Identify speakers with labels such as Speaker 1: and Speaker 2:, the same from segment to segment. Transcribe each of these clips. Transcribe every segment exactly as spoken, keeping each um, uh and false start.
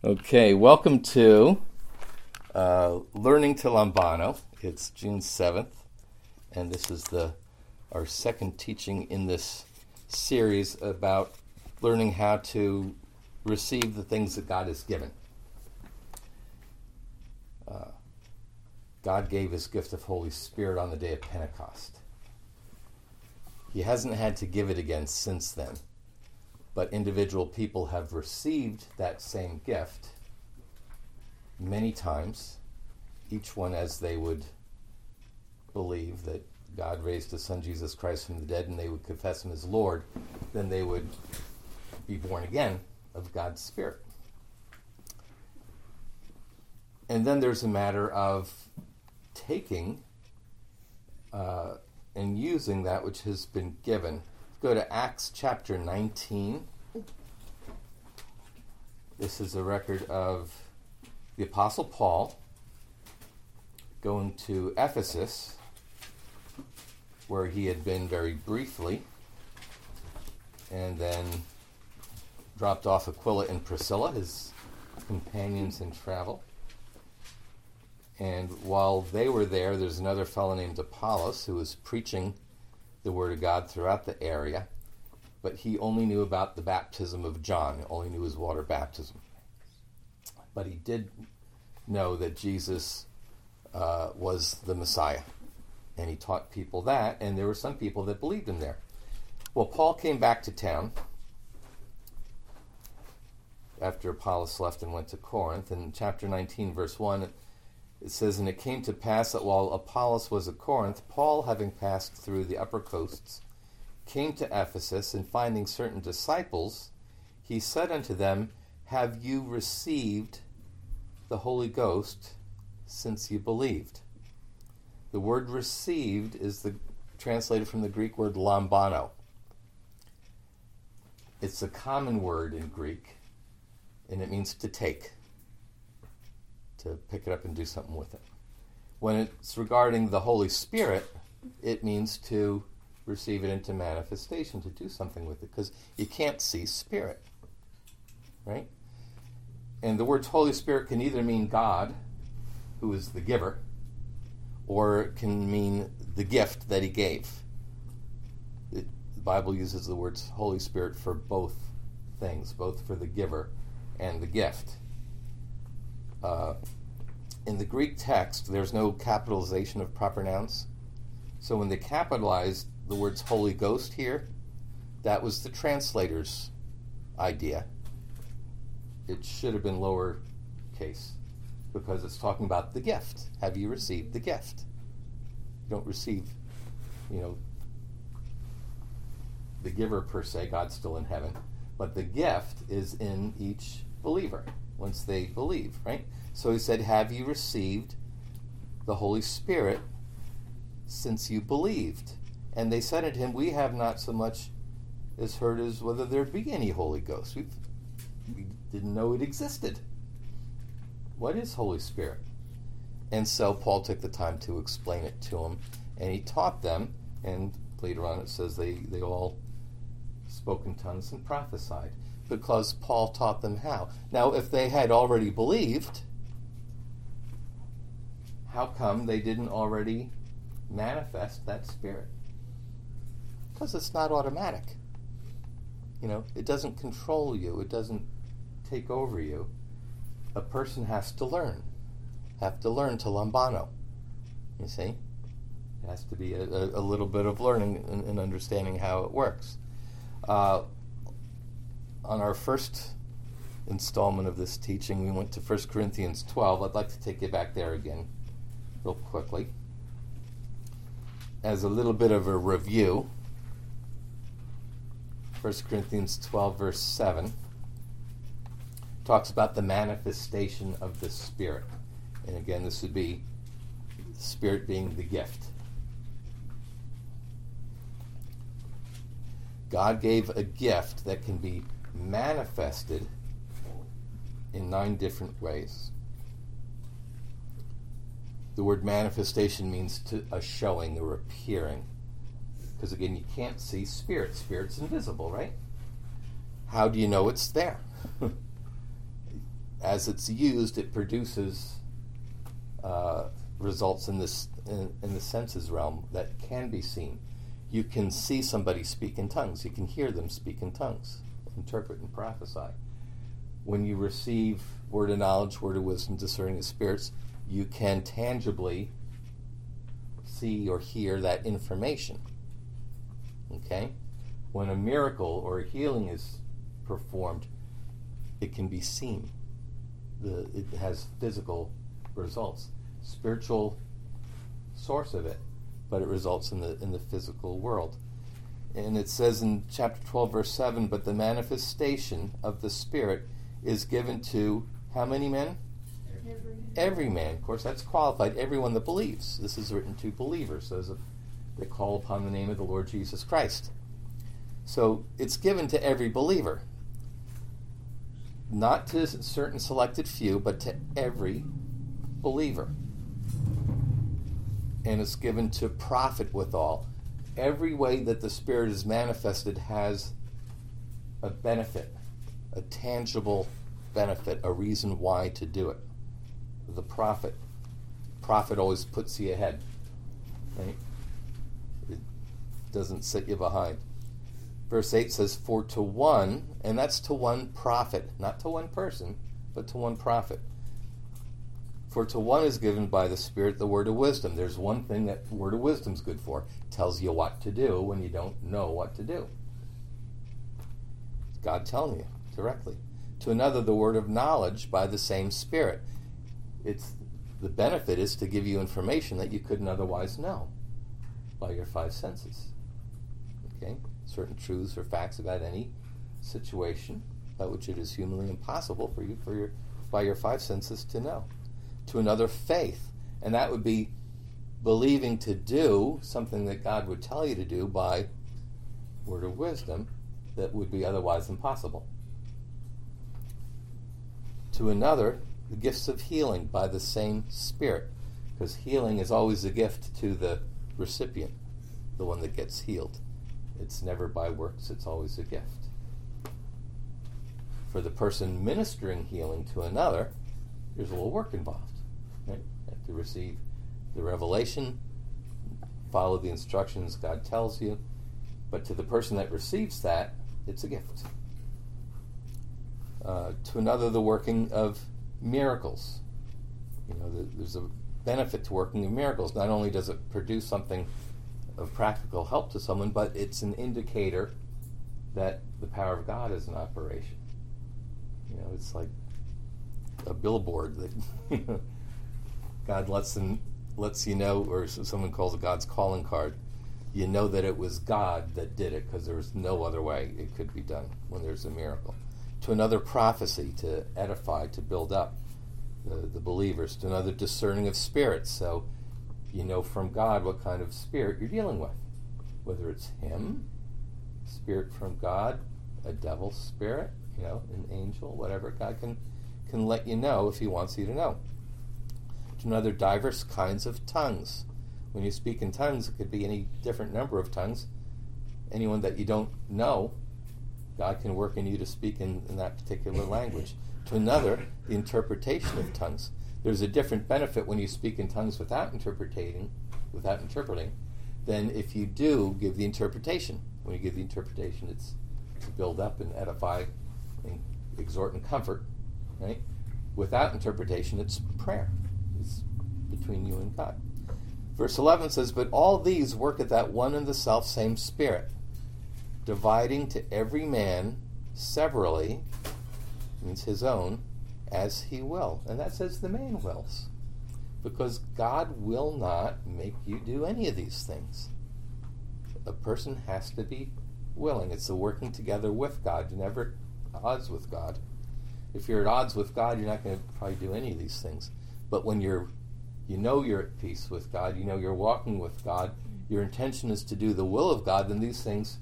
Speaker 1: Okay, welcome to uh, Learning to Lambano. It's June seventh, and this is the our second teaching in this series about learning how to receive the things that God has given. Uh, God gave his gift of Holy Spirit on the day of Pentecost. He hasn't had to give it again since then. But individual people have received that same gift many times, each one as they would believe that God raised his son Jesus Christ from the dead and they would confess him as Lord, then they would be born again of God's Spirit. And then there's a matter of taking uh, and using that which has been given. Go to Acts chapter nineteen. This is a record of the Apostle Paul going to Ephesus, where he had been very briefly, and then dropped off Aquila and Priscilla, his companions in travel. And while they were there, there's another fellow named Apollos who was preaching the Word of God throughout the area, but he only knew about the baptism of John. He only knew his water baptism. But he did know that Jesus uh, was the Messiah, and he taught people that, and there were some people that believed him there. Well, Paul came back to town after Apollos left and went to Corinth. In chapter nineteen, verse one, it says, "And it came to pass that while Apollos was at Corinth, Paul, having passed through the upper coasts, came to Ephesus, and finding certain disciples, he said unto them, Have you received the Holy Ghost since you believed?" The word received is the translated from the Greek word lambano. It's a common word in Greek, and it means to take, to pick it up and do something with it. When it's regarding the Holy Spirit, it means to receive it into manifestation, to do something with it, because you can't see Spirit, right? And the word Holy Spirit can either mean God, who is the giver, or it can mean the gift that he gave. It, the Bible uses the words Holy Spirit for both things, both for the giver and the gift. Uh, in the Greek text, there's no capitalization of proper nouns. So when they capitalized the words Holy Ghost here, that was the translator's idea. It should have been lower case, because it's talking about the gift. Have you received the gift? You don't receive, you know, the giver per se. God's still in heaven. But the gift is in each believer once they believe, right? So he said, have you received the Holy Spirit since you believed? And they said unto him, we have not so much as heard as whether there be any Holy Ghost. We've, we didn't know it existed. What is Holy Spirit? And so Paul took the time to explain it to them, and he taught them, and later on it says they, they all spoke in tongues and prophesied, because Paul taught them how. Now, if they had already believed, how come they didn't already manifest that Spirit? Because it's not automatic. You know, it doesn't control you. It doesn't take over you. A person has to learn. Have to learn to lambano. You see? It has to be a, a, a little bit of learning and, and understanding how it works. Uh, on our first installment of this teaching, we went to First Corinthians twelve. I'd like to take you back there again real quickly. As a little bit of a review, First Corinthians twelve, verse seven, talks about the manifestation of the Spirit. And again, this would be the Spirit being the gift. God gave a gift that can be manifested in nine different ways. The word manifestation means to a showing or appearing. Because again, you can't see spirit. Spirit's invisible, right? How do you know it's there? as it's used, it produces uh, results in this in, in the senses realm that can be seen. You can see somebody speak in tongues. You can hear them speak in tongues, interpret and prophesy. When you receive word of knowledge, word of wisdom, discerning of spirits, you can tangibly see or hear that information. Okay? When a miracle or a healing is performed, it can be seen. The, it has physical results. Spiritual source of it, but it results in the in the physical world. And it says in chapter twelve, verse seven, but the manifestation of the Spirit is given to how many men?
Speaker 2: Every,
Speaker 1: Every man. Of course, that's qualified. Everyone that believes. This is written to believers, those that call upon the name of the Lord Jesus Christ. So it's given to every believer. Not to a certain selected few, but to every believer. And it's given to profit withal. Every way that the Spirit is manifested has a benefit, a tangible benefit, a reason why to do it. The profit. Profit always puts you ahead. Right? It doesn't sit you behind. Verse eight says, for to one, and that's to one prophet, not to one person, but to one prophet. For to one is given by the Spirit the word of wisdom. There's one thing that word of wisdom is good for. It tells you what to do when you don't know what to do. It's God telling you directly. To another, the word of knowledge by the same Spirit. It's the benefit is to give you information that you couldn't otherwise know by your five senses. Okay? Certain truths or facts about any situation, about which it is humanly impossible for you, for your, by your five senses to know. To another, faith, and that would be believing to do something that God would tell you to do by word of wisdom that would be otherwise impossible. To another, the gifts of healing by the same Spirit, because healing is always a gift to the recipient, the one that gets healed. It's never by works, it's always a gift. For the person ministering healing to another, there's a little work involved. Right? You have to receive the revelation, follow the instructions God tells you, but to the person that receives that, it's a gift. Uh, to another, the working of miracles. You know, the, there's a benefit to working of miracles. Not only does it produce something of practical help to someone, but it's an indicator that the power of God is in operation. You know, it's like a billboard that God lets them, lets you know, or someone calls it God's calling card. You know that it was God that did it because there was no other way it could be done when there's a miracle. To another, prophecy, to edify, to build up the, the believers. To another, discerning of spirits. So you know from God what kind of spirit you're dealing with. Whether it's Him, spirit from God, a devil spirit, you know, an angel, whatever. God can, can let you know if He wants you to know. To another, diverse kinds of tongues. When you speak in tongues, it could be any different number of tongues. Anyone that you don't know, God can work in you to speak in, in that particular language. To another, the interpretation of tongues. There's a different benefit when you speak in tongues without interpreting, without interpreting, than if you do give the interpretation. When you give the interpretation, it's to build up and edify and exhort and comfort. Right? Without interpretation, it's prayer. It's between you and God. Verse eleven says, but all these work at that one and the self same Spirit, dividing to every man severally, means his own, as he will. And that says the man wills. Because God will not make you do any of these things. A person has to be willing. It's the working together with God. You're never at odds with God. If you're at odds with God, you're not going to probably do any of these things. But when you're, you know you're at peace with God, you know you're walking with God, your intention is to do the will of God, then these things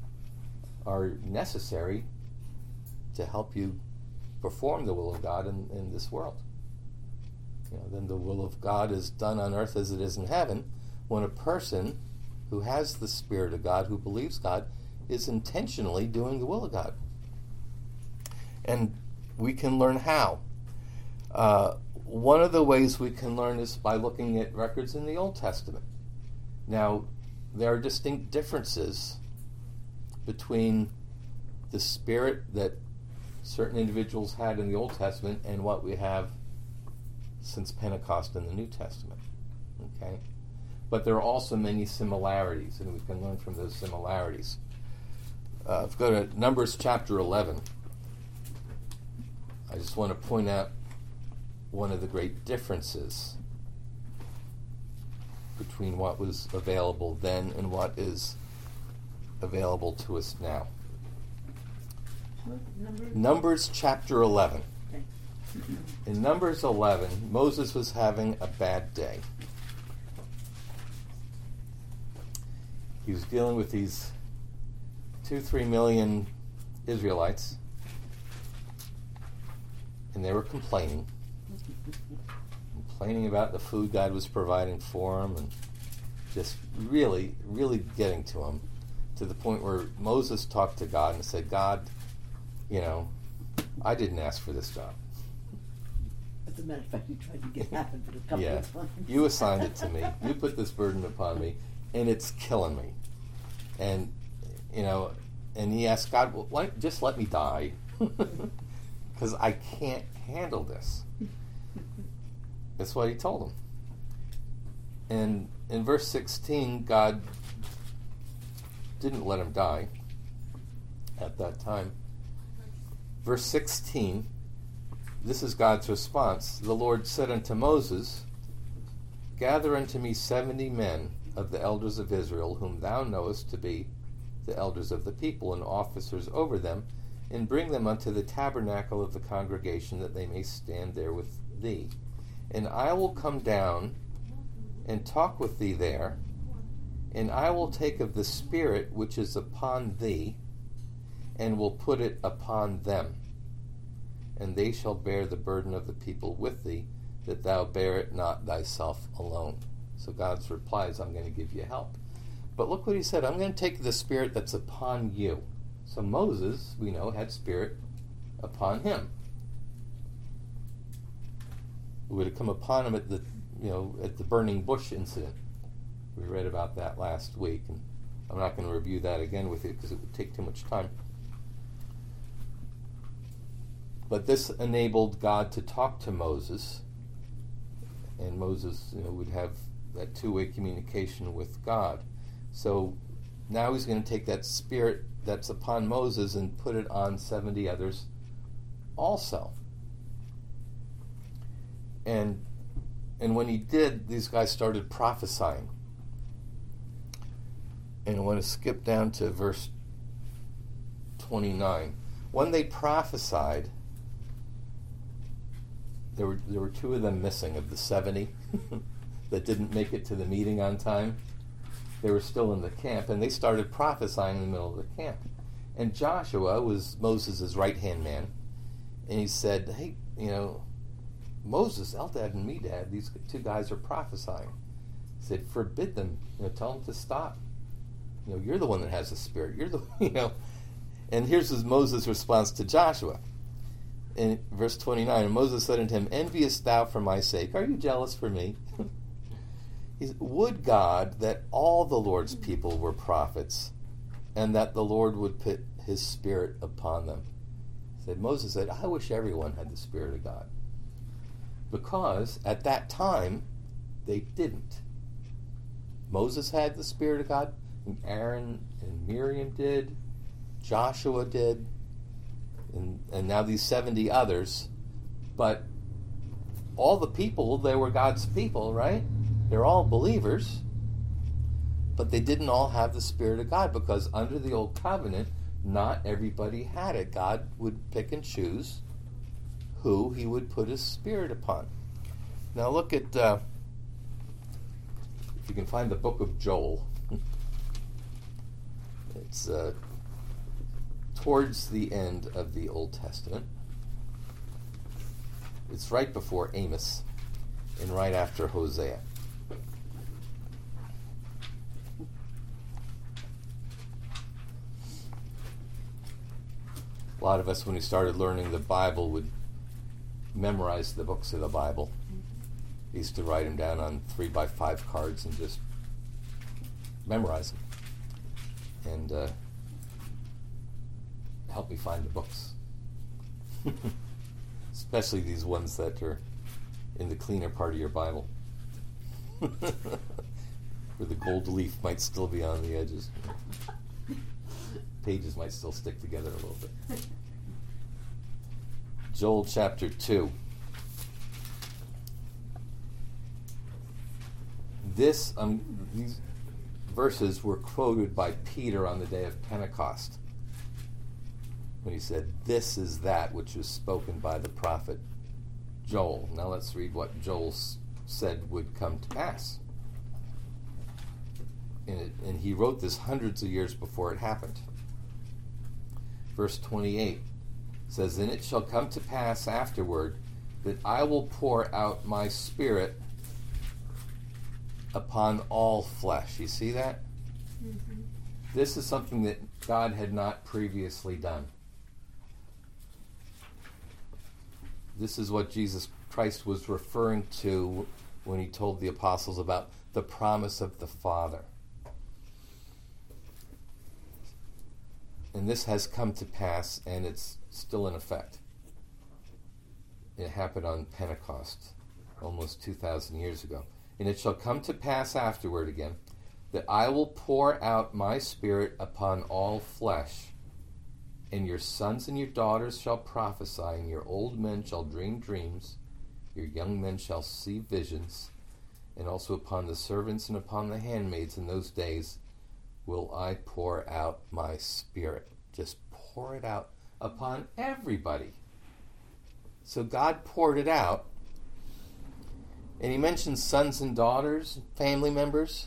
Speaker 1: are necessary to help you perform the will of God in, in this world. You know, then the will of God is done on earth as it is in heaven when a person who has the Spirit of God, who believes God, is intentionally doing the will of God. And we can learn how. Uh, one of the ways we can learn is by looking at records in the Old Testament. Now, there are distinct differences between the spirit that certain individuals had in the Old Testament and what we have since Pentecost in the New Testament. Okay? But there are also many similarities, and we can learn from those similarities. Uh, if we go to Numbers chapter eleven, I just want to point out one of the great differences between what was available then and what is available to us now.
Speaker 2: Numbers,
Speaker 1: Numbers chapter eleven.
Speaker 2: Okay.
Speaker 1: In Numbers eleven, Moses was having a bad day. He was dealing with these two, three million Israelites, and they were complaining. Complaining about the food God was providing for them, and just really, really getting to them, to the point where Moses talked to God and said, God, you know, I didn't ask for this job.
Speaker 2: As a matter of fact, you tried to get out of it a couple
Speaker 1: Yeah,
Speaker 2: of times.
Speaker 1: you assigned it to me. You put this burden upon me, and it's killing me. And, you know, and he asked God, well, why don't you just let me die? Because I can't handle this. That's what he told him. And in verse sixteen, God didn't let him die at that time. Verse sixteen, this is God's response. The Lord said unto Moses, gather unto me seventy men of the elders of Israel, whom thou knowest to be the elders of the people, and officers over them, and bring them unto the tabernacle of the congregation, that they may stand there with thee. And I will come down and talk with thee there, and I will take of the Spirit which is upon thee, and will put it upon them. And they shall bear the burden of the people with thee, that thou bear it not thyself alone. So God's reply is, I'm going to give you help. But look what he said, I'm going to take the Spirit that's upon you. So Moses, we know, had Spirit upon him. It would have come upon him at the, you know, at the burning bush incident. We read about that last week, and I'm not going to review that again with you because it would take too much time. But this enabled God to talk to Moses, and Moses, you know, would have that two-way communication with God. So now he's going to take that Spirit that's upon Moses and put it on seventy others also. And and when he did, these guys started prophesying. And I want to skip down to verse twenty-nine. When they prophesied, there were there were two of them missing of the seventy that didn't make it to the meeting on time. They were still in the camp, and they started prophesying in the middle of the camp. And Joshua was Moses' right-hand man, and he said, hey, you know, Moses, Eldad, and Medad, these two guys are prophesying. He said, forbid them. You know, tell them to stop. You know, you're the one that has the Spirit. You're the, you know. And here's Moses' response to Joshua. In verse twenty-nine, and Moses said unto him, enviest thou for my sake? Are you jealous for me? He said, would God that all the Lord's people were prophets, and that the Lord would put his Spirit upon them. He said, Moses said, I wish everyone had the Spirit of God. Because at that time, they didn't. Moses had the Spirit of God, and Aaron and Miriam did, Joshua did, and, and now these seventy others. But all the people, they were God's people, right? They're all believers, but they didn't all have the Spirit of God, because under the Old Covenant, not everybody had it. God would pick and choose who he would put his Spirit upon. Now look at, uh, if you can find the book of Joel. It's uh, towards the end of the Old Testament. It's right before Amos and right after Hosea. A lot of us, when we started learning the Bible, would memorize the books of the Bible. I used to write them down on three by five cards and just memorize them. And uh, help me find the books. Especially these ones that are in the cleaner part of your Bible. Where the gold leaf might still be on the edges. Pages might still stick together a little bit. Joel chapter two. This, um, these verses were quoted by Peter on the day of Pentecost, when he said, "This is that which was spoken by the prophet Joel." Now let's read what Joel s- said would come to pass. And, it, and he wrote this hundreds of years before it happened. Verse twenty-eight says, "And it shall come to pass afterward that I will pour out my spirit upon all flesh." You see that? Mm-hmm. This is something that God had not previously done. This is what Jesus Christ was referring to when he told the apostles about the promise of the Father. And this has come to pass, and it's still in effect. It happened on Pentecost, almost two thousand years ago. "And it shall come to pass afterward," again, "that I will pour out my spirit upon all flesh, and your sons and your daughters shall prophesy, and your old men shall dream dreams, your young men shall see visions, and also upon the servants and upon the handmaids in those days will I pour out my spirit." Just pour it out upon everybody. So God poured it out. And he mentions sons and daughters, family members.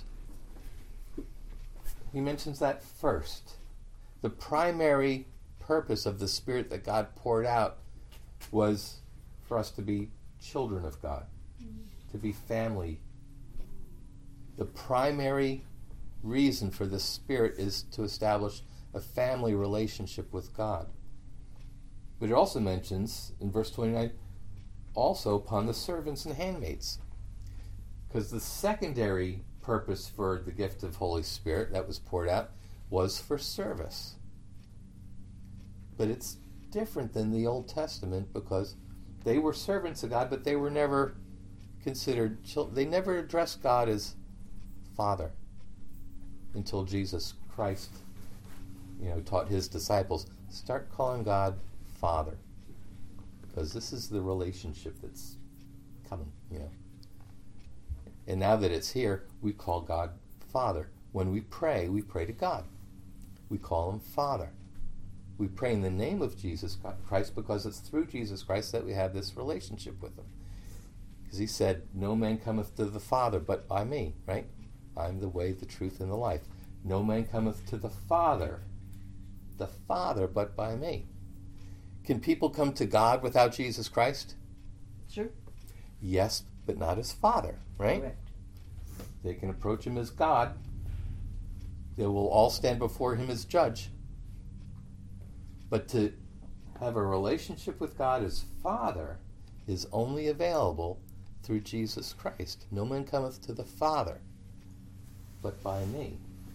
Speaker 1: He mentions that first. The primary purpose of the Spirit that God poured out was for us to be children of God, to be family. The primary reason for the Spirit is to establish a family relationship with God. But it also mentions, in verse twenty-nine, also upon the servants and handmaids. Because the secondary purpose for the gift of Holy Spirit that was poured out was for service. But it's different than the Old Testament, because they were servants of God, but they were never considered children. They never addressed God as Father until Jesus Christ, you know, taught his disciples, start calling God Father, because this is the relationship that's coming, you know. And now that it's here, we call God Father. When we pray, we pray to God. We call him Father. We pray in the name of Jesus Christ because it's through Jesus Christ that we have this relationship with him. Because he said, "No man cometh to the Father but by me," right? I'm the way, the truth, and the life. No man cometh to the Father, the Father, but by me. Can people come to God without Jesus Christ?
Speaker 2: Sure.
Speaker 1: Yes, but not as Father, right?
Speaker 2: Correct.
Speaker 1: They can approach him as God. They will all stand before him as judge. But to have a relationship with God as Father is only available through Jesus Christ. No man cometh to the Father but by me.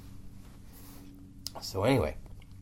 Speaker 1: So anyway,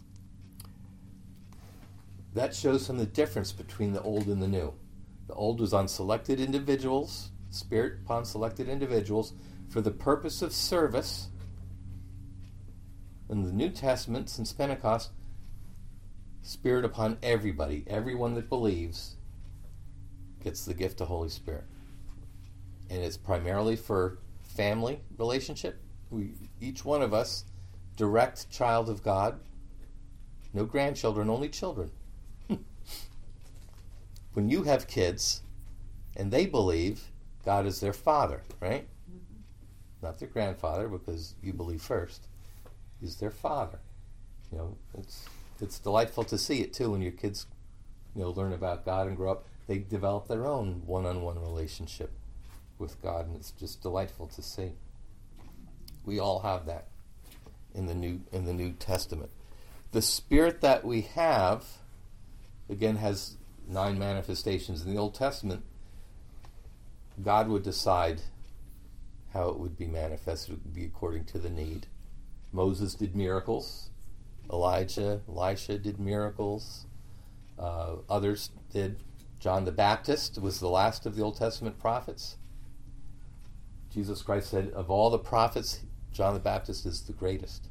Speaker 1: that shows some of the difference between the old and the new. The old was on selected individuals, Spirit upon selected individuals, for the purpose of service. In the New Testament, since Pentecost, Spirit upon everybody. Everyone that believes gets the gift of Holy Spirit. And it's primarily for family relationship. We, each one of us, direct child of God. No grandchildren, only children. When you have kids and they believe, God is their father, right? Mm-hmm. Not their grandfather, because you believe first. He's their father. You know, it's it's delightful to see it too when your kids, you know, learn about God and grow up. They develop their own one-on-one relationship with God, and it's just delightful to see. We all have that in the New in the New Testament. The Spirit that we have, again, has nine manifestations in the Old Testament, God would decide how it would be manifested. It would be according to the need. Moses did miracles. Elijah, Elisha did miracles. Uh, others did. John the Baptist was the last of the Old Testament prophets. Jesus Christ said, of all the prophets, John the Baptist is the greatest.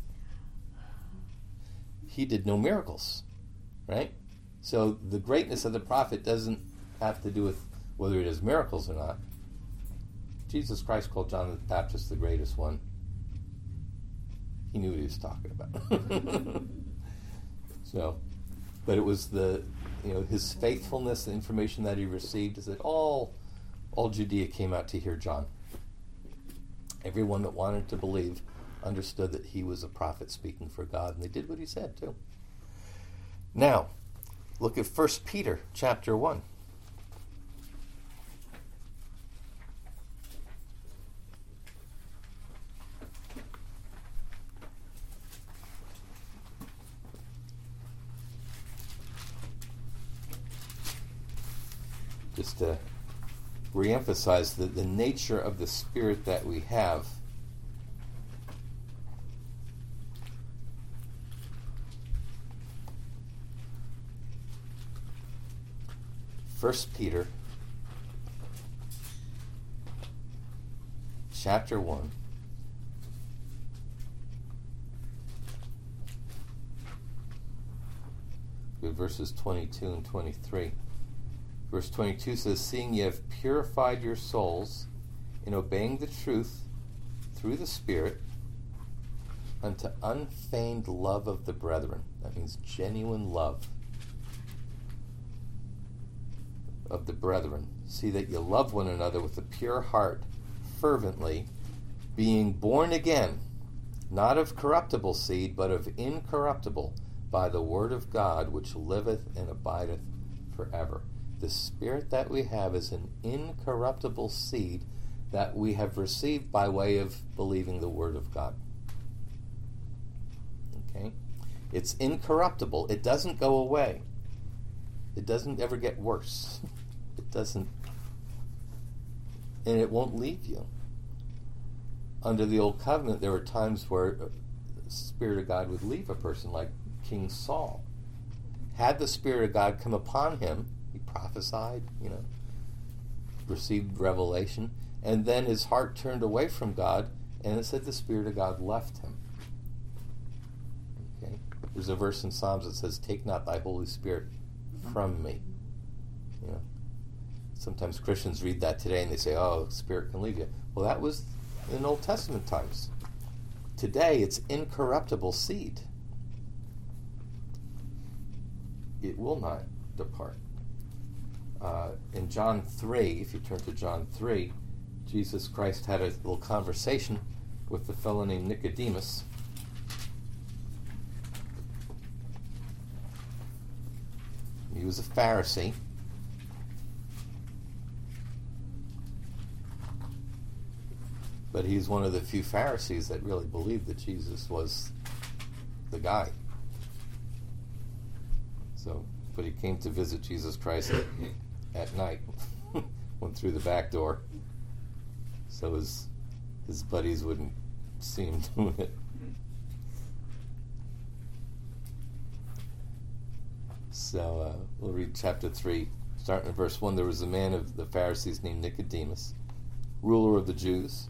Speaker 1: He did no miracles, right? So the greatness of the prophet doesn't have to do with whether he does miracles or not. Jesus Christ called John the Baptist the greatest one. He knew what he was talking about. So, but it was the, you know, his faithfulness, the information that he received, is that all, all Judea came out to hear John. Everyone that wanted to believe understood that he was a prophet speaking for God, and they did what he said too. Now, look at First Peter chapter one. Just to reemphasize the, the nature of the Spirit that we have. First Peter chapter one. With verses twenty-two and twenty-three. Verse twenty-two says, seeing ye have purified your souls in obeying the truth through the Spirit unto unfeigned love of the brethren. That means genuine love of the brethren. See that you love one another with a pure heart, fervently, being born again, not of corruptible seed, but of incorruptible, by the word of God, which liveth and abideth forever. The Spirit that we have is an incorruptible seed that we have received by way of believing the Word of God. Okay? It's incorruptible. It doesn't go away. It doesn't ever get worse. It doesn't, and it won't leave you. Under the Old Covenant, there were times where the Spirit of God would leave a person, like King Saul. Had the Spirit of God come upon him, he prophesied, you know, received revelation, and then his heart turned away from God, and it said the Spirit of God left him. Okay? There's a verse in Psalms that says, take not thy Holy Spirit from me. You know, sometimes Christians read that today and they say, oh, Spirit can leave you. Well, that was in Old Testament times. Today, it's incorruptible seed. It will not depart. Uh, in John three, if you turn to John three, Jesus Christ had a little conversation with the fellow named Nicodemus. He was a Pharisee. But he's one of the few Pharisees that really believed that Jesus was the guy. So, but he came to visit Jesus Christ at, at night, went through the back door, so his his buddies wouldn't see him doing it. So uh, we'll read chapter three, starting in verse one. There was a man of the Pharisees named Nicodemus, ruler of the Jews.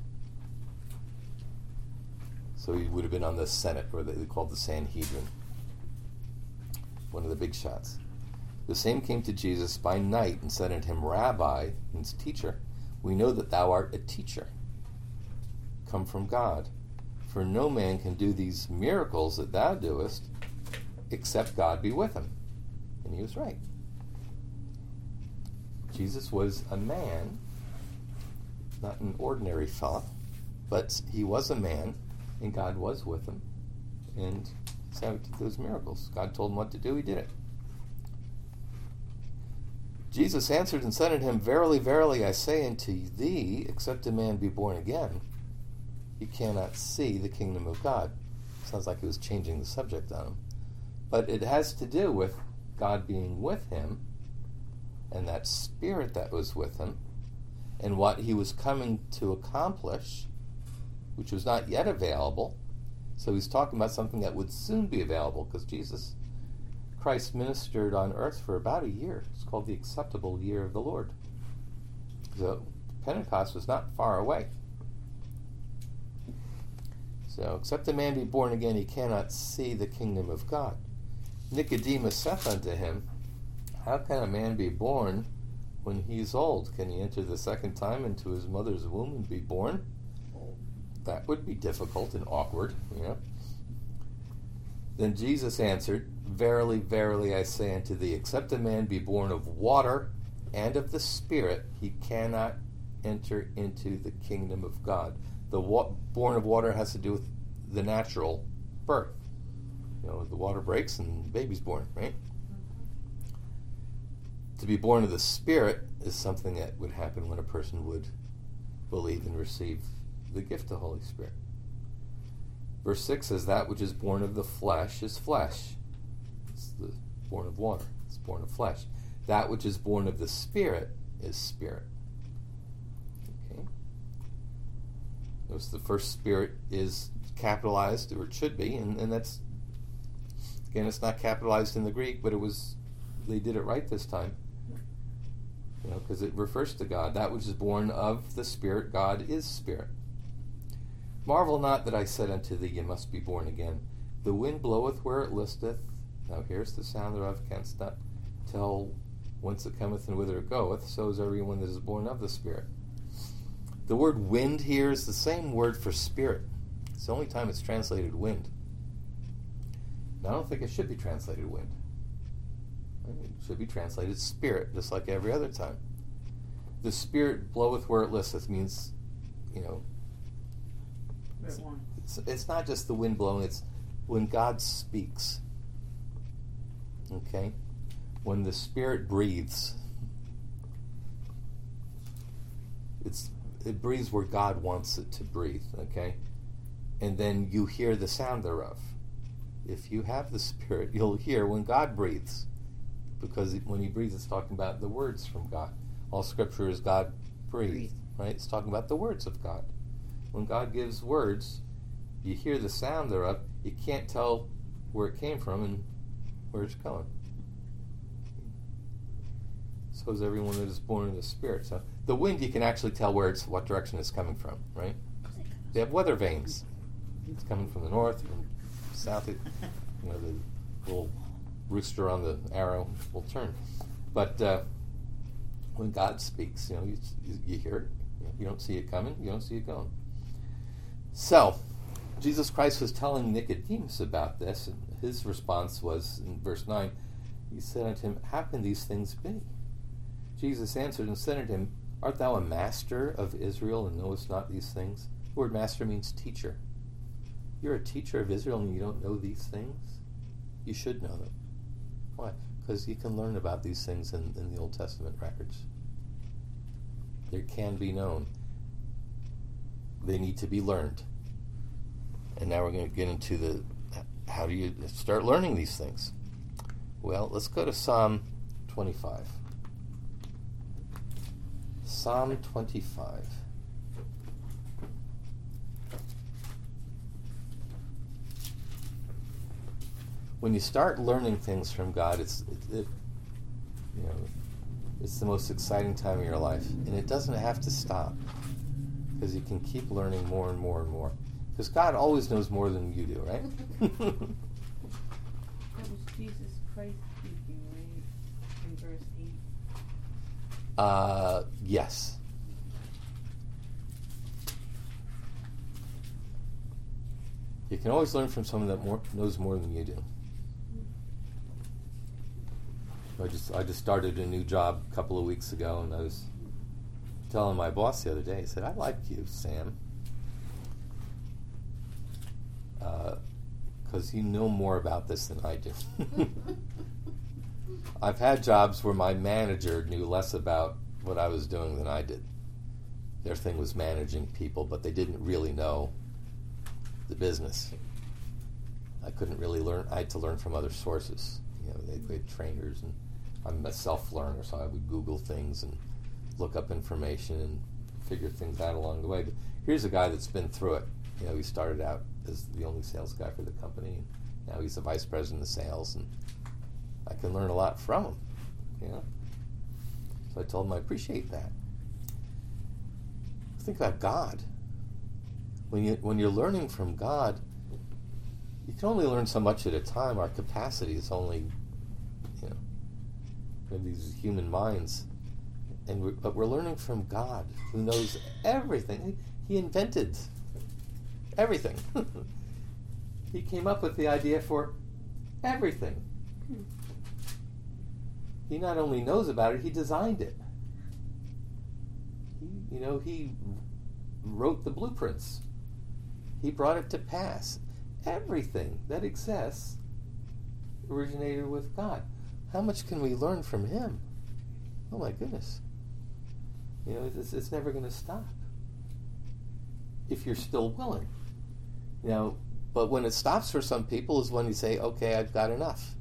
Speaker 1: So he would have been on the Senate, or they called the Sanhedrin, one of the big shots. The same came to Jesus by night and said unto him, Rabbi, means teacher, we know that thou art a teacher, come from God. For no man can do these miracles that thou doest, except God be with him. And he was right. Jesus was a man, not an ordinary fella, but he was a man, and God was with him. And that's how he did those miracles. God told him what to do, he did it. Jesus answered and said unto him, Verily, verily, I say unto thee, except a man be born again, he cannot see the kingdom of God. Sounds like he was changing the subject on him. But it has to do with God being with him and that Spirit that was with him, and what he was coming to accomplish, which was not yet available. So he's talking about something that would soon be available, because Jesus Christ ministered on earth for about a year. It's called the acceptable year of the Lord. So Pentecost was not far away. So, except a man be born again, he cannot see the kingdom of God. Nicodemus saith unto him, how can a man be born when he is old? Can he enter the second time into his mother's womb and be born? That would be difficult and awkward, you know. Then Jesus answered, verily, verily, I say unto thee, except a man be born of water and of the Spirit, he cannot enter into the kingdom of God. The wa- born of water has to do with the natural birth. You know, the water breaks and the baby's born, right? To be born of the Spirit is something that would happen when a person would believe and receive the gift of the Holy Spirit. Verse six says, that which is born of the flesh is flesh. It's the born of water. It's born of flesh. That which is born of the Spirit is spirit. Okay. Notice the first Spirit is capitalized, or it should be, and, and that's, again, it's not capitalized in the Greek, but it was, they did it right this time. You know, because it refers to God. That which is born of the Spirit, God is Spirit. Marvel not that I said unto thee, ye must be born again. The wind bloweth where it listeth. Now here's the sound thereof, canst not tell whence it cometh and whither it goeth. So is everyone that is born of the Spirit. The word wind here is the same word for spirit. It's the only time it's translated wind. Now, I don't think it should be translated wind. It should be translated spirit, just like every other time. The Spirit bloweth where it listeth means, you know, it's, it's, it's not just the wind blowing, it's when God speaks. Okay? When the Spirit breathes, it's it breathes where God wants it to breathe, okay? And then you hear the sound thereof. If you have the Spirit, you'll hear when God breathes. Because when he breathes, it's talking about the words from God. All Scripture is God breathed, Breathe. Right? It's talking about the words of God. When God gives words, you hear the sound thereof. You can't tell where it came from and where it's going. So is everyone that is born in the Spirit. So the wind, you can actually tell where it's, what direction it's coming from, right? They have weather vanes. It's coming from the north, from south. It, you know, the little rooster on the arrow will turn. But uh, when God speaks, you know, you, you hear it. You don't see it coming. You don't see it going. So, Jesus Christ was telling Nicodemus about this, and his response was, in verse nine, he said unto him, how can these things be? Jesus answered and said unto him, art thou a master of Israel, and knowest not these things? The word master means teacher. You're a teacher of Israel, and you don't know these things? You should know them. Why? Because you can learn about these things in, in the Old Testament records. They can be known. They need to be learned. And now we're going to get into the, how do you start learning these things? Well, let's go to Psalm twenty-five. Psalm twenty-five. When you start learning things from God, it's it, it, you know, it's the most exciting time of your life, and it doesn't have to stop, because you can keep learning more and more and more. Because God always knows more than you do, right?
Speaker 3: That was Jesus Christ speaking, right? In verse eight.
Speaker 1: Uh, yes. You can always learn from someone that more, knows more than you do. I just I just started a new job a couple of weeks ago, and I was telling my boss the other day, I said, I like you, Sam, because uh, you know more about this than I do. I've had jobs where my manager knew less about what I was doing than I did. Their thing was managing people, but they didn't really know the business. I couldn't really learn. I had to learn from other sources. You know, they, they had trainers and I'm a self-learner, so I would Google things and look up information and figure things out along the way. But here's a guy that's been through it. You know, he started out as the only sales guy for the company, and now he's the vice president of sales, and I can learn a lot from him. You know, so I told him I appreciate that. Think about God. When you when you're learning from God, you can only learn so much at a time. Our capacity is only, you know, we have these human minds, and we're, but we're learning from God, who knows everything. He invented everything. He came up with the idea for everything. He not only knows about it, he designed it. He, you know, he wrote the blueprints. He brought it to pass. Everything that exists originated with God. How much can we learn from him? Oh my goodness. You know, it's, it's never going to stop. If you're still willing. You know, but when it stops for some people is when you say, okay, I've got enough.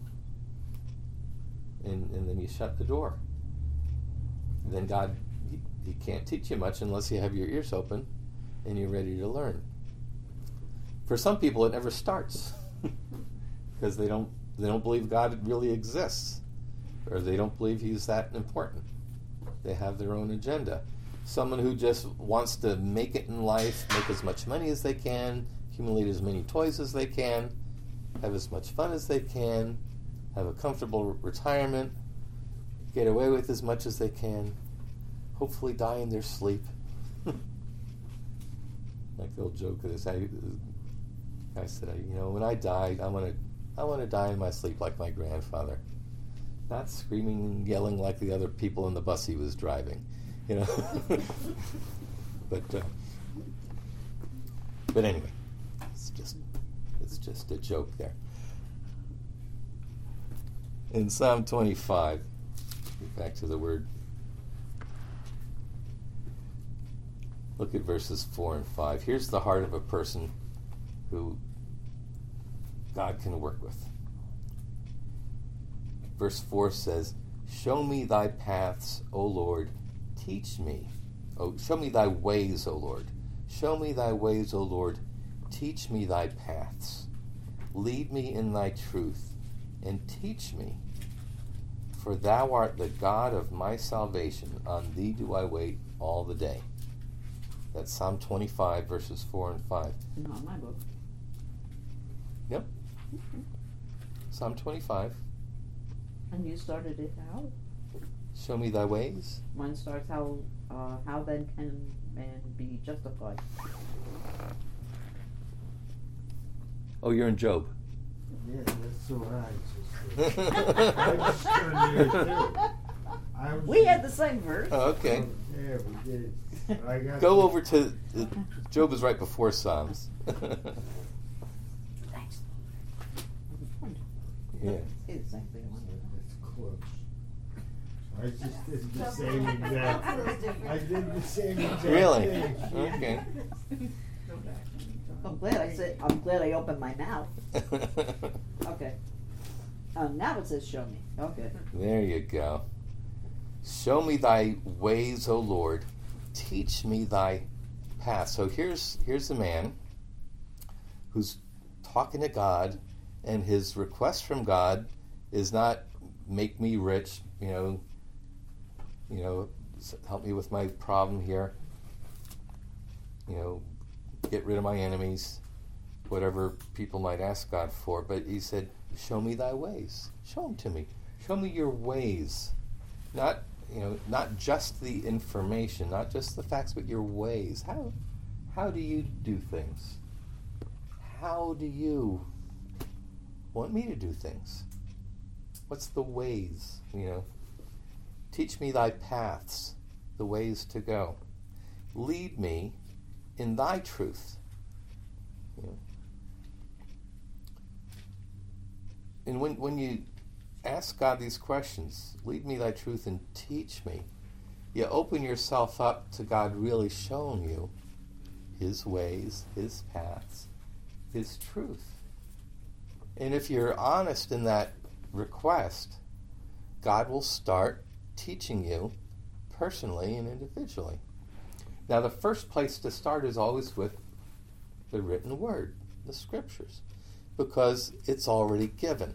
Speaker 1: And, and then you shut the door. And then God, he, he can't teach you much unless you have your ears open and you're ready to learn. For some people, it never starts because they don't they don't believe God really exists, or they don't believe He's that important. They have their own agenda. Someone who just wants to make it in life, make as much money as they can, accumulate as many toys as they can, have as much fun as they can, have a comfortable retirement, get away with as much as they can, hopefully die in their sleep. Like the old joke of this, I, I said, you know, when I die, I want to, I want to die in my sleep like my grandfather, not screaming and yelling like the other people in the bus he was driving, you know. but, uh, but anyway, it's just, it's just a joke there. In Psalm twenty-five, back to the word. Look at verses four and five. Here's the heart of a person who God can work with. Verse four says, "Show me thy paths, O Lord, teach me. Oh, show me thy ways, O Lord. Show me thy ways, O Lord, teach me thy paths. Lead me in thy truth, and teach me. For thou art the God of my salvation. On thee do I wait all the day." That's Psalm twenty-five, verses four and five.
Speaker 2: Not my book.
Speaker 1: Yep. Mm-hmm. Psalm twenty-five.
Speaker 2: And you started it how?
Speaker 1: Show me thy ways.
Speaker 2: Mine starts how, uh, how then can man be justified?
Speaker 1: Oh, you're in Job.
Speaker 4: Yeah, that's what I just did. I just turned there too. I was
Speaker 2: We had the same verse.
Speaker 1: Oh, okay.
Speaker 4: Yeah, we did. I got
Speaker 1: Go
Speaker 4: the-
Speaker 1: over to, uh, Job is right before Psalms.
Speaker 2: Thanks.
Speaker 1: Yeah.
Speaker 2: It's the same thing.
Speaker 4: It's close. I just did the same exact. I did the same exact
Speaker 1: Really?
Speaker 4: thing.
Speaker 1: Okay.
Speaker 2: I'm glad I said. I'm glad I opened my mouth. Okay. Uh, now it says show me. Okay.
Speaker 1: There you go. Show me thy ways, O Lord. Teach me thy path. So here's here's a man who's talking to God, and his request from God is not make me rich, you know, you know, help me with my problem here, you know, get rid of my enemies, whatever people might ask God for. But he said, show me thy ways. Show them to me. Show me your ways. Not, you know, not just the information, not just the facts, but your ways. How, how do you do things? How do you want me to do things? What's the ways, you know? Teach me thy paths, the ways to go. Lead me in thy truth. You know? And when when you ask God these questions, lead me thy truth and teach me, you open yourself up to God really showing you his ways, his paths, his truth. And if you're honest in that request, God will start teaching you personally and individually. Now, the first place to start is always with the written word, the scriptures, because it's already given.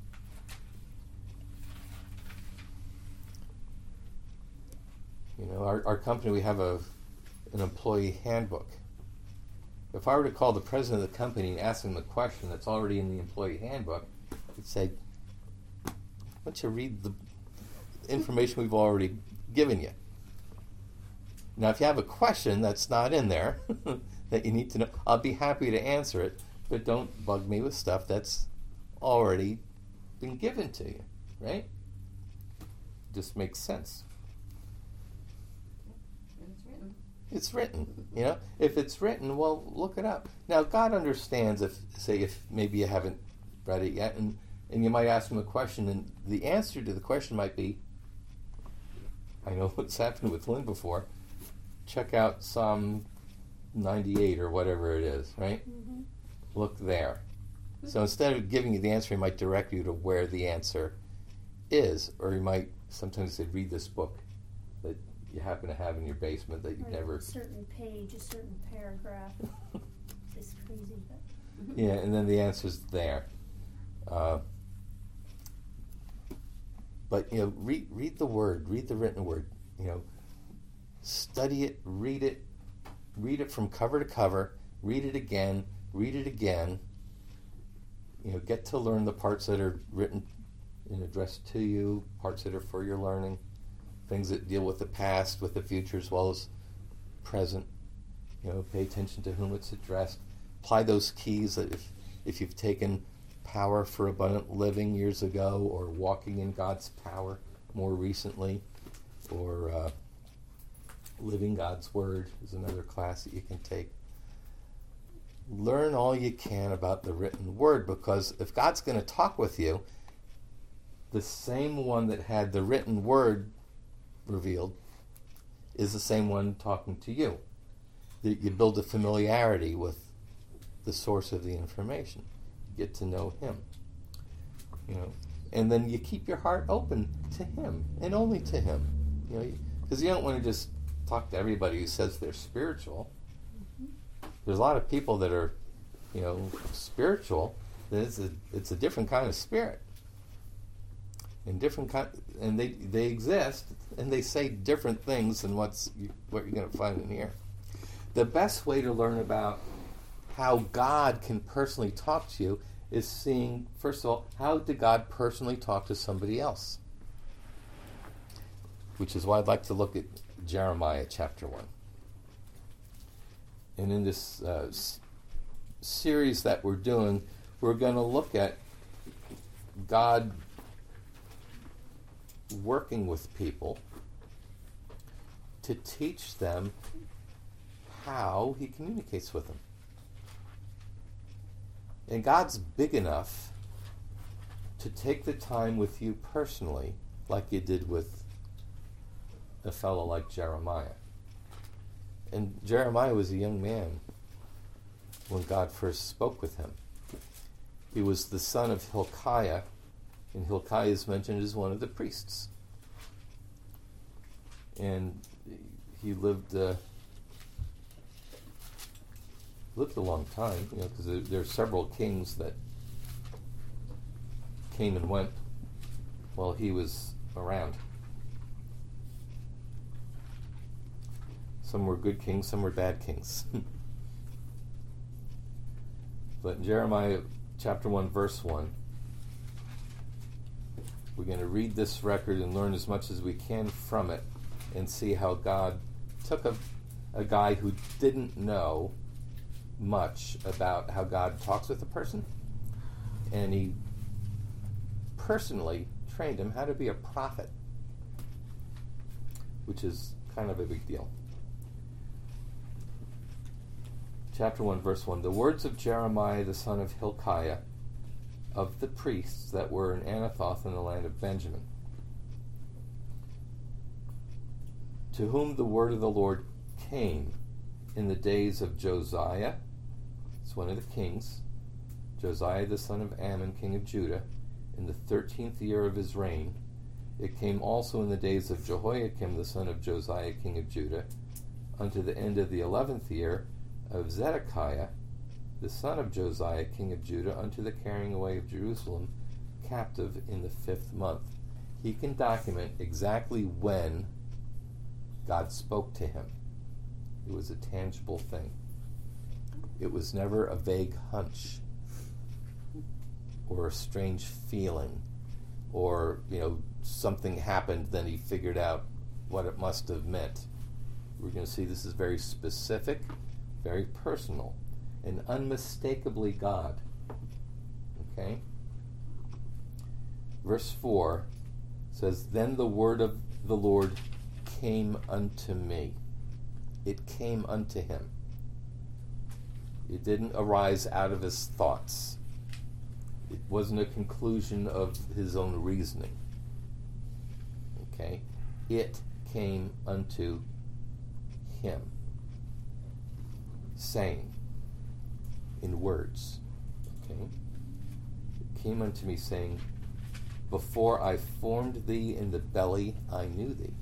Speaker 1: You know, our, our company, we have a an employee handbook. If I were to call the president of the company and ask him a question that's already in the employee handbook, he'd say, why don't you read the information we've already given you? Now, if you have a question that's not in there that you need to know, I'll be happy to answer it, but don't bug me with stuff that's already been given to you, right? Just makes sense.
Speaker 3: It's written.
Speaker 1: It's written, you know. If it's written, well, look it up. Now, God understands if, say, if maybe you haven't read it yet, and, and you might ask him a question, and the answer to the question might be, I know what's happened with Lynn before, check out Psalm ninety-eight or whatever it is, right?
Speaker 3: Mm-hmm.
Speaker 1: Look there. So instead of giving you the answer, he might direct you to where the answer is, or he might sometimes say, read this book that you happen to have in your basement that you
Speaker 5: Like
Speaker 1: never...
Speaker 5: a certain page, a certain paragraph. It's crazy, but
Speaker 1: Yeah, and then the answer's there. Uh, but, you know, read, read the word, read the written word, you know, study it, read it, read it from cover to cover, read it again, read it again, you know, get to learn the parts that are written and addressed to you, parts that are for your learning, things that deal with the past, with the future, as well as present. You know, pay attention to whom it's addressed. Apply those keys that if, if you've taken Power for Abundant Living years ago, or Walking in God's Power more recently, or uh, Living God's Word is another class that you can take. Learn all you can about the written word, because if God's going to talk with you, the same one that had the written word revealed is the same one talking to you. That you build a familiarity with the source of the information. You get to know him. You know, and then you keep your heart open to him and only to him. You know, because you don't want to just talk to everybody who says they're spiritual. There's a lot of people that are, you know, spiritual. It's a it's a different kind of spirit, and different kind, and they they exist, and they say different things than what's you, what you're going to find in here. The best way to learn about how God can personally talk to you is seeing, first of all, how did God personally talk to somebody else? Which is why I'd like to look at Jeremiah chapter one. And in this uh, s- series that we're doing, we're going to look at God working with people to teach them how he communicates with them. And God's big enough to take the time with you personally, like he did with a fellow like Jeremiah. And Jeremiah was a young man when God first spoke with him. He was the son of Hilkiah, and Hilkiah is mentioned as one of the priests. And he lived uh, lived a long time, you know, because there, there are several kings that came and went while he was around. Some were good kings, some were bad kings. But in Jeremiah chapter one, verse one, we're going to read this record and learn as much as we can from it and see how God took a, a guy who didn't know much about how God talks with a person, and he personally trained him how to be a prophet, which is kind of a big deal. Chapter one, verse one. The words of Jeremiah the son of Hilkiah, of the priests that were in Anathoth in the land of Benjamin, to whom the word of the Lord came in the days of Josiah, it's one of the kings, Josiah the son of Ammon, king of Judah, in the thirteenth year of his reign, It came also in the days of Jehoiakim the son of Josiah king of Judah, unto the end of the eleventh year of Zedekiah the son of Josiah king of Judah, unto the carrying away of Jerusalem captive in the fifth month. He can document exactly when God spoke to him. It was a tangible thing. It was never a vague hunch or a strange feeling, or, you know, something happened, then he figured out what it must have meant. We're going to see this is very specific, very personal, and unmistakably God. Okay? Verse four says, Then the word of the Lord came unto me. It came unto him. It didn't arise out of his thoughts. It wasn't a conclusion of his own reasoning. Okay? It came unto him, saying, in words. Okay? It came unto me, saying, Before I formed thee in the belly, I knew thee.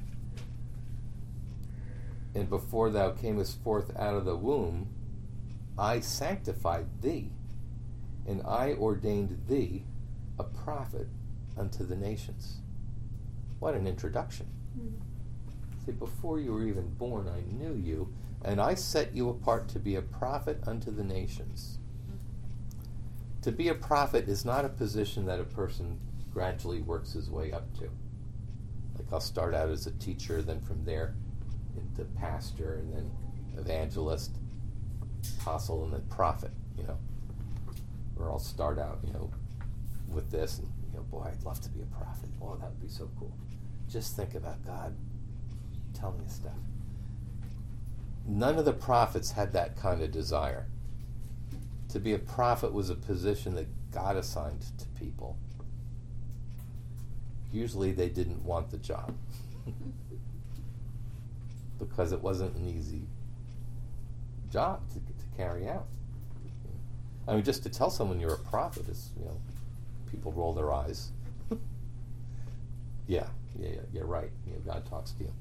Speaker 1: And before thou camest forth out of the womb, I sanctified thee, and I ordained thee a prophet unto the nations. What an introduction. Mm-hmm. See, before you were even born, I knew you, and I set you apart to be a prophet unto the nations. Mm-hmm. To be a prophet is not a position that a person gradually works his way up to. Like, I'll start out as a teacher, then from there into pastor, and then evangelist, apostle, and then prophet, you know. Or I'll start out, you know, with this, and, you know, boy, I'd love to be a prophet. Oh, that would be so cool. Just think about God telling us stuff. None of the prophets had that kind of desire. To be a prophet was a position that God assigned to people. Usually they didn't want the job because it wasn't an easy job to, to carry out. I mean, just to tell someone you're a prophet is, you know, people roll their eyes. yeah, yeah, yeah, you're right. You know, God talks to you.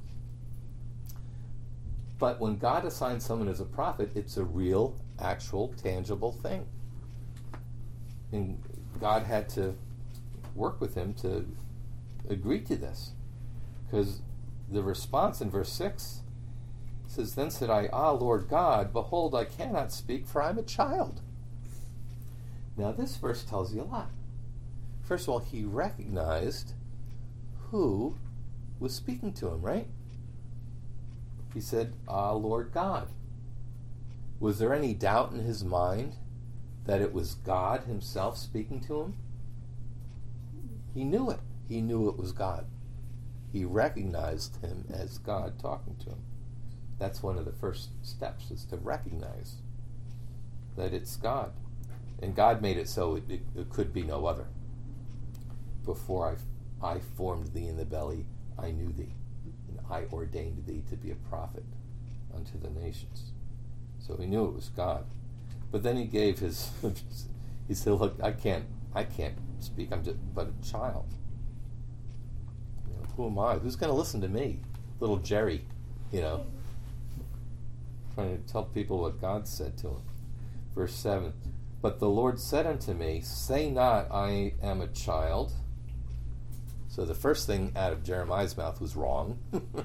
Speaker 1: But when God assigns someone as a prophet, it's a real, actual, tangible thing. And God had to work with him to agree to this. Because the response in verse six says, Then said I, Ah, Lord God, behold, I cannot speak, for I am a child. Now this verse tells you a lot. First of all, he recognized who was speaking to him, right? He said, Ah, Lord God. Was there any doubt in his mind that it was God himself speaking to him? He knew it. He knew it was God. He recognized him as God talking to him. That's one of the first steps, is to recognize that it's God. And God made it so it, it, it could be no other. Before I, I formed thee in the belly, I knew thee. And I ordained thee to be a prophet unto the nations. So he knew it was God. But then he gave his, he said, look, I can't, I can't speak, I'm just but a child. You know, who am I? Who's going to listen to me? Little Jerry, you know, trying to tell people what God said to him. Verse seven, But the Lord said unto me, Say not, I am a child. So the first thing out of Jeremiah's mouth was wrong.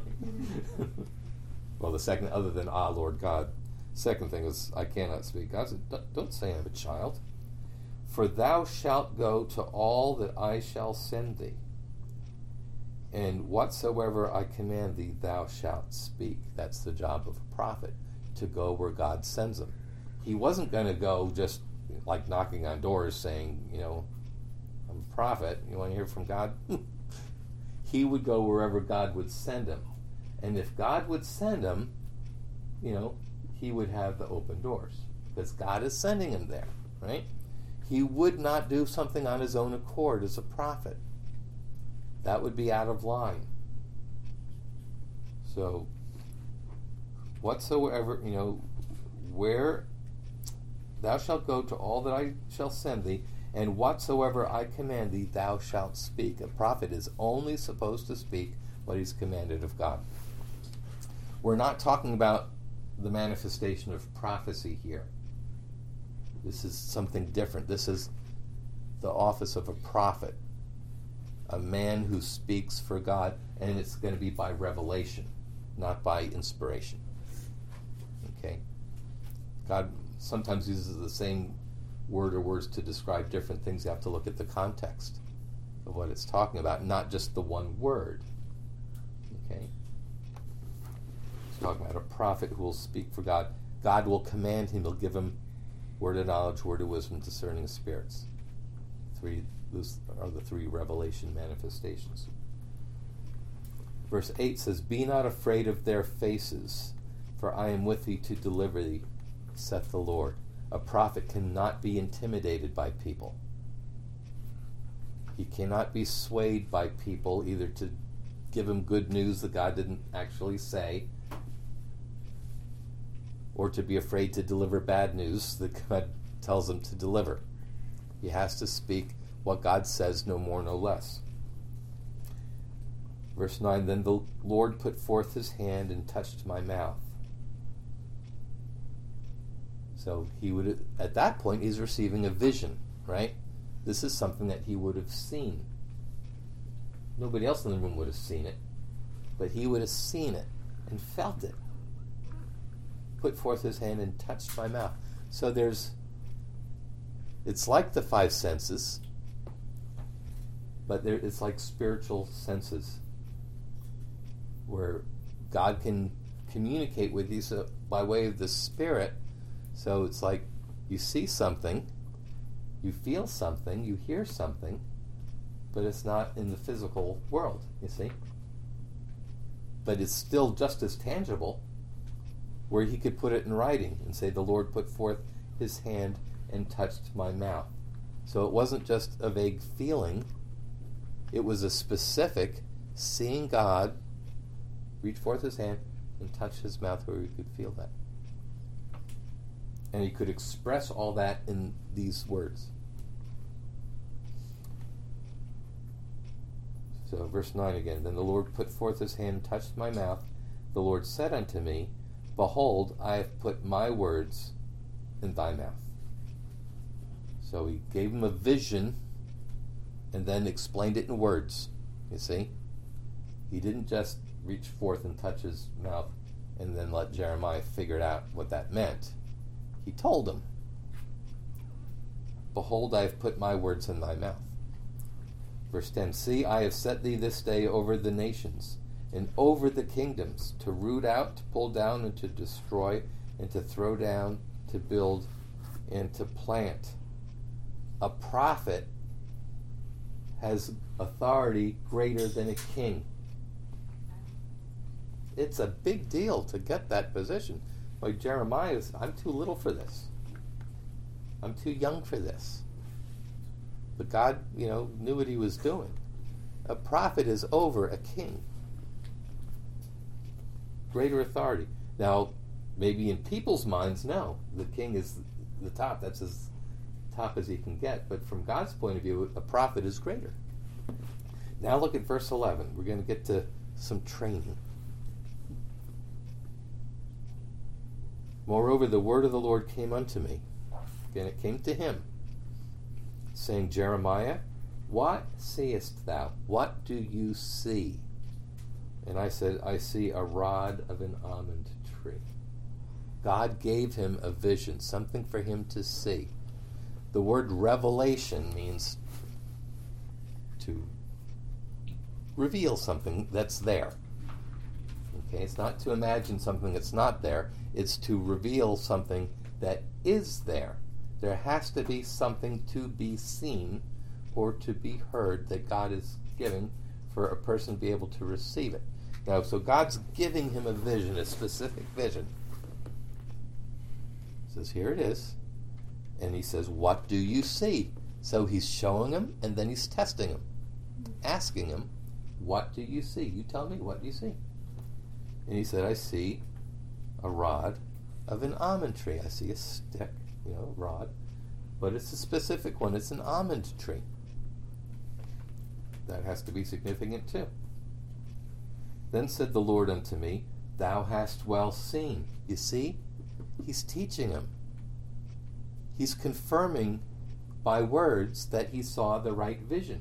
Speaker 1: Well, the second, other than, Ah, Lord God, second thing was, I cannot speak. God said, Don't say I'm a child. For thou shalt go to all that I shall send thee, and whatsoever I command thee, thou shalt speak. That's the job of a prophet, to go where God sends him. He wasn't going to go just like knocking on doors saying, you know, I'm a prophet, you want to hear from God? He would go wherever God would send him. And if God would send him, you know, he would have the open doors, because God is sending him there, right? He would not do something on his own accord as a prophet. That would be out of line. So, whatsoever, you know, where thou shalt go to all that I shall send thee, And whatsoever I command thee, thou shalt speak. A prophet is only supposed to speak what he's commanded of God. We're not talking about the manifestation of prophecy here. This is something different. This is the office of a prophet, a man who speaks for God, and it's going to be by revelation, not by inspiration. Okay? God sometimes uses the same word or words to describe different things. You have to look at the context of what it's talking about, not just the one word. Okay? It's talking about a prophet who will speak for God. God will command him. He'll give him word of knowledge, word of wisdom, discerning of spirits. Three, those are the three revelation manifestations. Verse eight says, Be not afraid of their faces, for I am with thee to deliver thee, saith the Lord. A prophet cannot be intimidated by people. He cannot be swayed by people, either to give him good news that God didn't actually say, or to be afraid to deliver bad news that God tells him to deliver. He has to speak what God says, no more, no less. Verse nine, Then the Lord put forth his hand and touched my mouth. So he would, at that point, he's receiving a vision, right? This is something that he would have seen. Nobody else in the room would have seen it, but he would have seen it and felt it. Put forth his hand and touched my mouth. So there's, it's like the five senses, but there, it's like spiritual senses, where God can communicate with you so, by way of the Spirit. So it's like you see something, you feel something, you hear something, but it's not in the physical world, you see? But it's still just as tangible, where he could put it in writing and say, the Lord put forth his hand and touched my mouth. So it wasn't just a vague feeling, it was a specific seeing God reach forth his hand and touch his mouth where he could feel that. And he could express all that in these words. So verse nine again, Then the Lord put forth his hand and touched my mouth. The Lord said unto me, Behold, I have put my words in thy mouth. So he gave him a vision and then explained it in words. You see? He didn't just reach forth and touch his mouth and then let Jeremiah figure out what that meant. He told him, Behold, I have put my words in thy mouth. Verse ten, See, I have set thee this day over the nations, and over the kingdoms, to root out, to pull down, and to destroy, and to throw down, to build, and to plant. A prophet has authority greater than a king. It's a big deal to get that position. Like Jeremiah is, I'm too little for this. I'm too young for this. But God, you know, knew what he was doing. A prophet is over a king. Greater authority. Now, maybe in people's minds, no. The king is the top. That's as top as he can get. But from God's point of view, a prophet is greater. Now look at verse eleven. We're going to get to some training. Moreover, the word of the Lord came unto me. And it came to him, saying, Jeremiah, what seest thou? What do you see? And I said, I see a rod of an almond tree. God gave him a vision, something for him to see. The word revelation means to reveal something that's there. Okay, it's not to imagine something that's not there. It's to reveal something that is there. There has to be something to be seen or to be heard that God is giving for a person to be able to receive it. Now, so God's giving him a vision, a specific vision. He says, here it is. And he says, what do you see? So he's showing him, and then he's testing him, asking him, what do you see? You tell me, what do you see? And he said, I see a rod of an almond tree. I see a stick, you know, rod, But it's a specific one. It's an almond tree. That has to be significant too. Then said the Lord unto me, Thou hast well seen. You see? He's teaching him. He's confirming by words that he saw the right vision.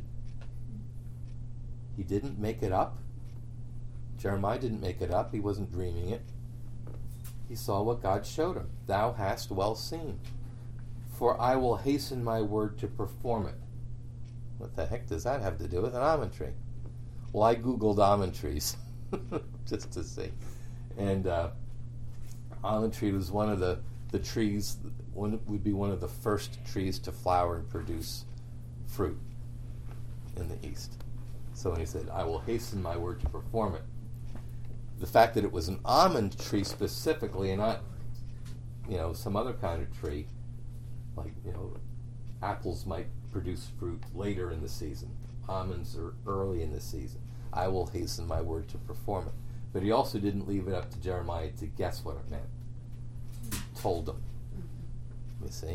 Speaker 1: He didn't make it up. Jeremiah didn't make it up. He wasn't dreaming it. He saw what God showed him. Thou hast well seen. For I will hasten my word to perform it. What the heck does that have to do with an almond tree? Well, I Googled almond trees just to see. And uh, almond tree was one of the, the trees, one would be one of the first trees to flower and produce fruit in the East. So when he said, I will hasten my word to perform it, the fact that it was an almond tree specifically and not, you know, some other kind of tree, like, you know, apples might produce fruit later in the season. Almonds are early in the season. I will hasten my word to perform it. But he also didn't leave it up to Jeremiah to guess what it meant. He told them. You see?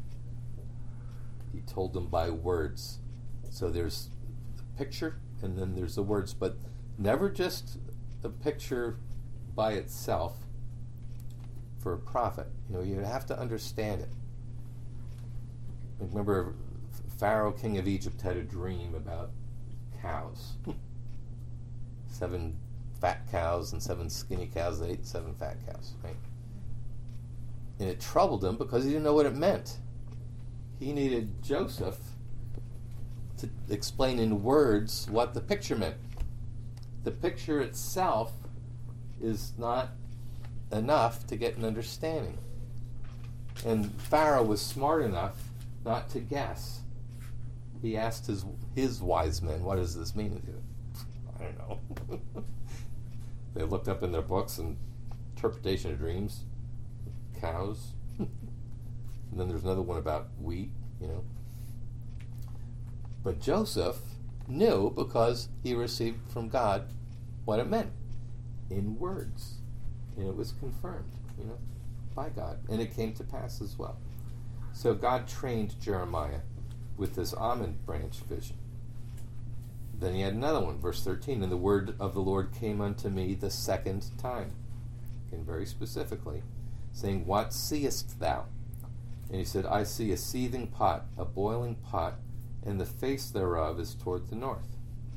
Speaker 1: He told them by words. So there's the picture and then there's the words, but never just a picture by itself for a prophet. You know, you have to understand it. Remember, Pharaoh, king of Egypt, had a dream about cows. Seven fat cows and seven skinny cows that ate seven fat cows, right? And it troubled him because he didn't know what it meant. He needed Joseph to explain in words what the picture meant. The picture itself is not enough to get an understanding. And Pharaoh was smart enough not to guess. He asked his his wise men, what does this mean? I don't know. They looked up in their books and interpretation of dreams, cows. And then there's another one about wheat, you know. But Joseph knew because he received from God what it meant in words. And it was confirmed, you know, by God. And it came to pass as well. So God trained Jeremiah with this almond branch vision. Then he had another one, verse thirteen, and the word of the Lord came unto me the second time. Again, very specifically, saying, What seest thou? And he said, I see a seething pot, a boiling pot, and the face thereof is toward the north.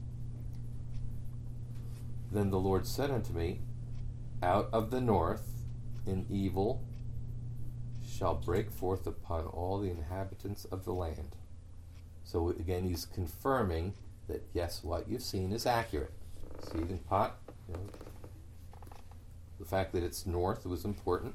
Speaker 1: Then the Lord said unto me, Out of the north an evil shall break forth upon all the inhabitants of the land. So again, he's confirming that, yes, what you've seen is accurate. Seething pot, you know, the fact that it's north was important.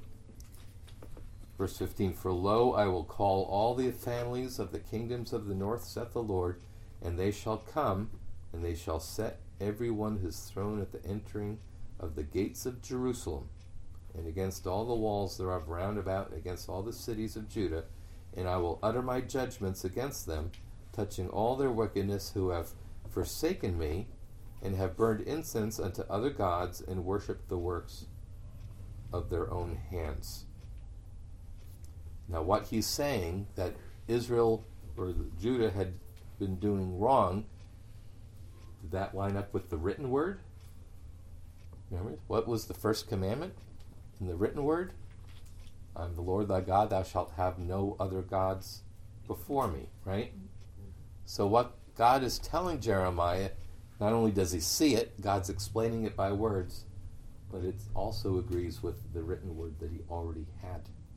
Speaker 1: Verse fifteen, For lo, I will call all the families of the kingdoms of the north, saith the Lord, and they shall come, and they shall set every one his throne at the entering of the gates of Jerusalem, and against all the walls thereof round about, and against all the cities of Judah, and I will utter my judgments against them, touching all their wickedness, who have forsaken me, and have burned incense unto other gods, and worshipped the works of their own hands. Now what he's saying, that Israel or Judah had been doing wrong, did that line up with the written word? Remember, what was the first commandment in the written word? I'm the Lord thy God, thou shalt have no other gods before me, right? So what God is telling Jeremiah, not only does he see it, God's explaining it by words, but it also agrees with the written word that he already had.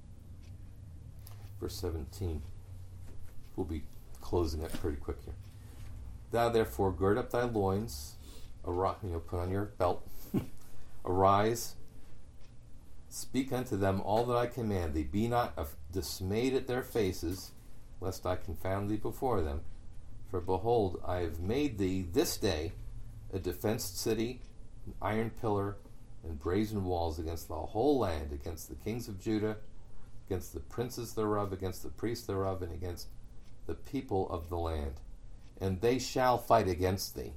Speaker 1: Verse seventeen. We'll be closing it pretty quick here. Thou therefore gird up thy loins, arise, you know, put on your belt, arise, speak unto them all that I command thee. Be not af- dismayed at their faces, lest I confound thee before them. For behold, I have made thee this day a defenced city, an iron pillar, and brazen walls against the whole land, against the kings of Judah, against the princes thereof, against the priests thereof, and against the people of the land. And they shall fight against thee,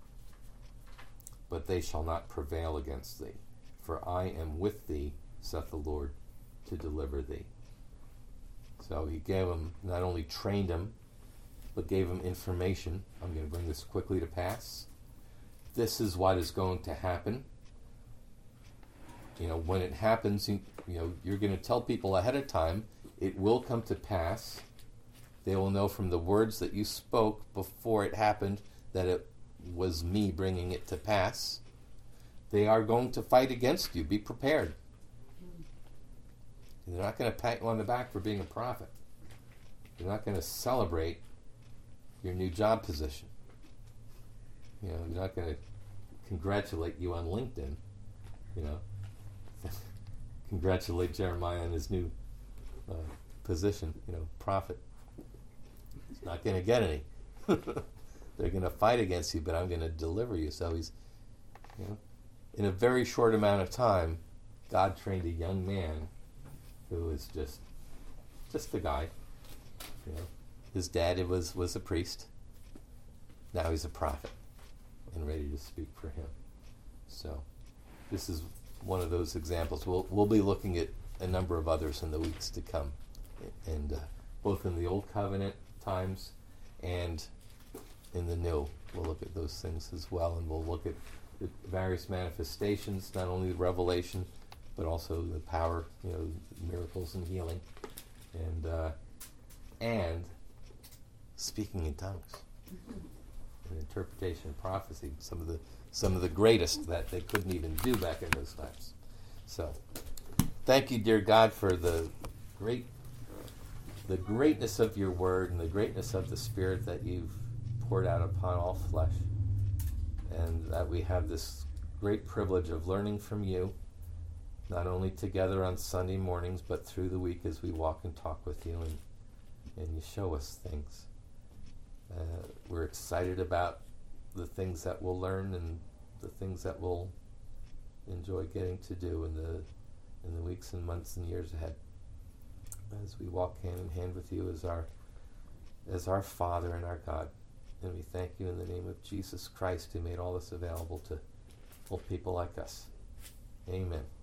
Speaker 1: but they shall not prevail against thee. For I am with thee, saith the Lord, to deliver thee. So he gave him, not only trained him, but gave him information. I'm going to bring this quickly to pass. This is what is going to happen. You know, when it happens, you, you know, you're going to tell people ahead of time, it will come to pass. They will know from the words that you spoke before it happened that it was me bringing it to pass. They are going to fight against you. Be prepared. They're not going to pat you on the back for being a prophet. They're not going to celebrate your new job position. You know, they're not going to congratulate you on LinkedIn. You know, congratulate Jeremiah on his new uh, position. You know, prophet. He's not going to get any. They're going to fight against you, but I'm going to deliver you. So he's, you know, in a very short amount of time, God trained a young man who was just, just a guy. You know, his dad was was a priest. Now he's a prophet, and ready to speak for him. So, this is one of those examples. We'll we'll be looking at a number of others in the weeks to come, and uh, both in the Old Covenant times and in the New. We'll look at those things as well, and we'll look at the various manifestations, not only the revelation, but also the power, you know, miracles and healing, and uh, and speaking in tongues, and interpretation and prophecy. Some of the some of the greatest that they couldn't even do back in those times. So, thank you, dear God, for the great the greatness of your word and the greatness of the Spirit that you've poured out upon all flesh, and that we have this great privilege of learning from you, not only together on Sunday mornings, but through the week as we walk and talk with you, and, and you show us things. Uh, we're excited about the things that we'll learn and the things that we'll enjoy getting to do in the in the weeks and months and years ahead, as we walk hand in hand with you as our as our Father and our God. And we thank you in the name of Jesus Christ, who made all this available to people like us. Amen.